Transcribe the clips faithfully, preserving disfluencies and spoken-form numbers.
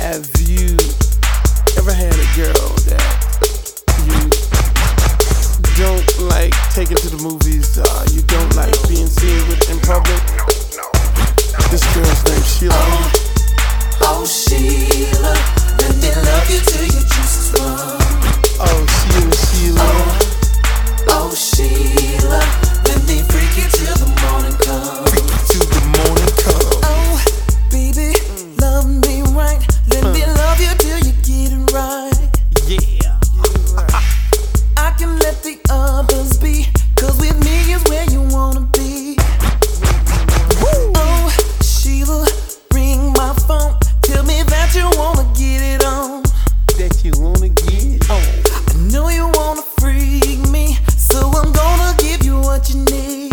Have you ever had a girl that you don't like taking to the movies, uh, you don't like being seen with in public? This girl's named Sheila. Oh, oh Sheila, let me love you till your juices run. Oh Sheila, Sheila. Oh, oh Sheila, let me freak you till the morning comes. Freak you till the morning comes. Oh, baby, mm. love me right. Let uh. me love you till you get it right. Yeah. I can let the others be, 'cause with me is where you wanna be. Woo. Oh, Sheila, ring my phone. Tell me that you wanna get it on. That you wanna get it on. I know you wanna freak me, so I'm gonna give you what you need.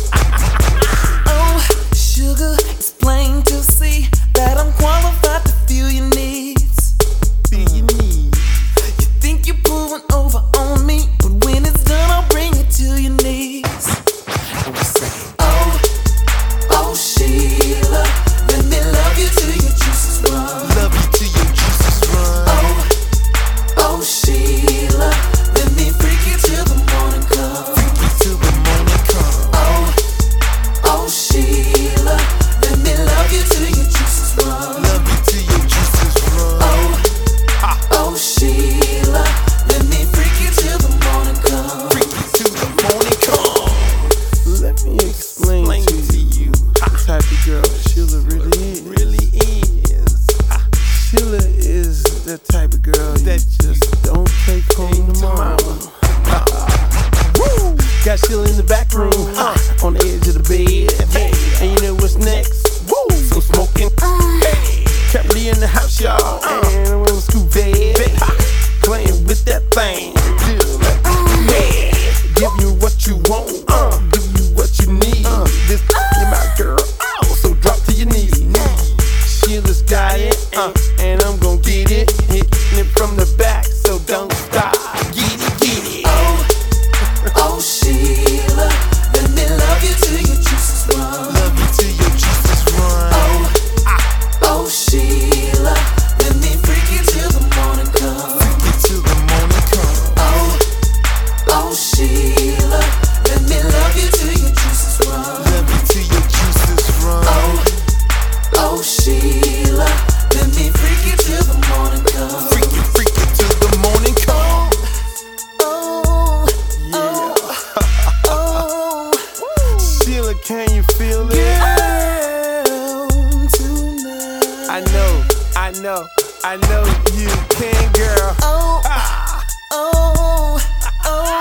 Oh, sugar, it's plain to see that I'm qualified to feel your needs. Feel your needs. You think you're pulling over on me, but when it's done, I'll bring you to your knees. And we say, oh, oh Sheila, let me love you till your juices run. Love you till your juices run. Oh, oh Sheila, let me freak you till the morning comes. Freak you till the morning comes. Oh, oh Sheila, let me love you till your juices run. Love you till your juices run. Oh, ha. oh Sheila, let me freak you till the morning comes. Freak you till the morning comes. Let me explain, explain to, to you the type of girl Sheila really is. Really is. Ha. Sheila is the type of girl that you just don't take home to mama. Woo! Got Sheila in the back room, uh, on the edge of the bed. Hey. And you know what's next? Woo! Some smoking. Hey. Capri in the house, y'all. Uh. And I'm on the school bed. Playing with that thing. Yeah. Give you what you want. Uh. Give you what you need. Uh. This is my girl. Oh, so drop to your knees. Sheila's got it. Uh. And I'm gon' get it. Hitting it from the back. So don't stop. Get it, get it. Oh, oh Sheila, let me love you till your juices run. Love you till your juices run. Oh, oh Sheila, let me freak you till the morning comes. Freak you till the morning comes. Oh, oh Sheila, let me love you till your juices run. Love you till your juices run. Oh, oh Sheila, let me freak you till the morning comes. Freak you, freak you till the morning comes. Oh, Yeah. oh, Sheila, can you feel it? girl, tonight. I know, I know, I know you can, girl. Oh, Ah. oh, oh.